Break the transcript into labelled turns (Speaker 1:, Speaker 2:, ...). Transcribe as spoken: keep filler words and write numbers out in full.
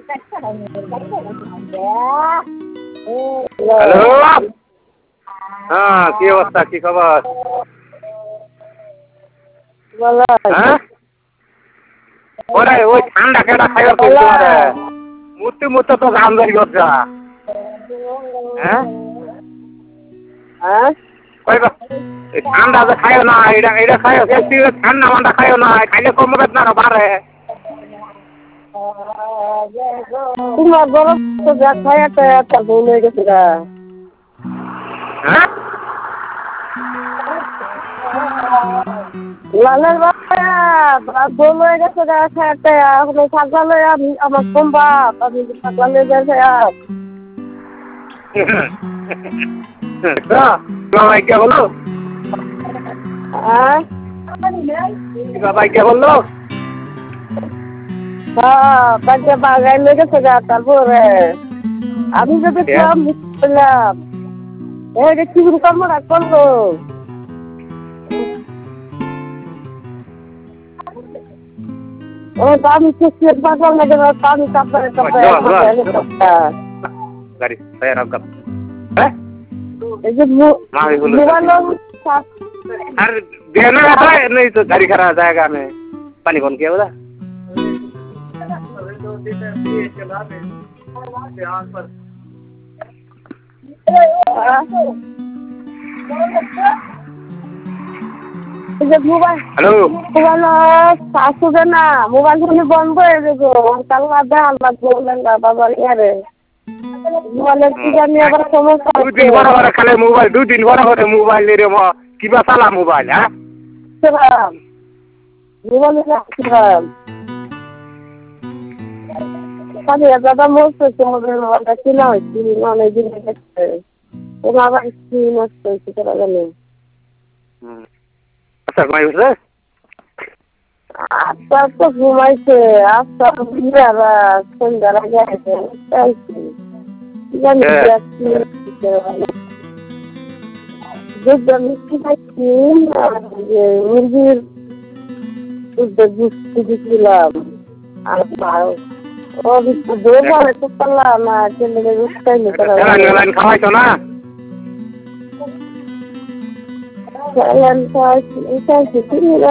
Speaker 1: Hello, হ্যাঁ কি অবস্থা, কি খবর? হ্যাঁ ওরে ওই ঠান্ডা কেটা খাইবার কই তোমারে মুতে মুতে তো গাম ধরি গজা। হ্যাঁ
Speaker 2: হ্যাঁ
Speaker 1: কইবা এই ঠান্ডা যে খাইও না, এটা এটা খাইও, বেশি ঠান্ডা মান্ডা খাইও না, খাইলে কমবে না আরো বাড়ে।
Speaker 2: তোমার গরম তো যা খায় একটা একটা ভুল হয়ে গেছে গা।
Speaker 1: হ্যাঁ
Speaker 2: লালের বাবা ভুল হয়ে গেছে গা, খায় একটা এখন থাকলা লই আমি আমার কম বাপ আমি থাকলা লই গেছে আর
Speaker 1: বাবাই কে বললো?
Speaker 2: হ্যাঁ
Speaker 1: বাবাই কে বললো?
Speaker 2: হ্যাঁ বাচ্চা বাগাই লই গেছে গা। তারপরে আমি যদি কম বুঝলাম এই যে কি করবো না করবো ও তো আমি চেষ্টা পাগল লাগে না, আমি কাপড়ে কাপড়ে
Speaker 1: গাড়ি ভাই রাখ গাপ। হ্যাঁ
Speaker 2: এই যে মোবাইল
Speaker 1: আর देना है नहीं तो गाड़ी खड़ा जाएगा में पानी कौन किया बोला?
Speaker 2: মোবাইল
Speaker 1: हेलो
Speaker 2: মোবাইল আসবে না, মোবাইল ফোন বন্ধ হয়ে যাবো কাল্লা দে আল্লাহ বললেন না বাবার ইয়ারে মোবাইলের কি জানি আবার সমস্যা
Speaker 1: दो दिन बड़ा बड़ा खाले मोबाइल दो दिन बड़ा बड़ा मोबाइल ले रे मो की बा साला मोबाइल हां
Speaker 2: রাখছিলাম মোবাইলে রাখছিলাম খালি দাদা মোবাইল মোবাইলটা কিনা হয়েছি অনেক দিন গেছে ওরা আবার কি নষ্ট হয়েছে তারা জানে।
Speaker 1: अच्छा भाई उसे
Speaker 2: আচ্ছা তো ঘুমাইছে আচ্ছা বিয়ারা সন্ধ্যার আগে আছে জানি দুধ মিষ্টি খাইছি যে মুরগির দুধ বুঝতে দিচ্ছিলাম আর ও দৌড় মারে তো পারলাম না ছেলেকে দুধ খাইলে তারা
Speaker 1: लाइन खावाई तो ना
Speaker 2: খাইছি খাইছি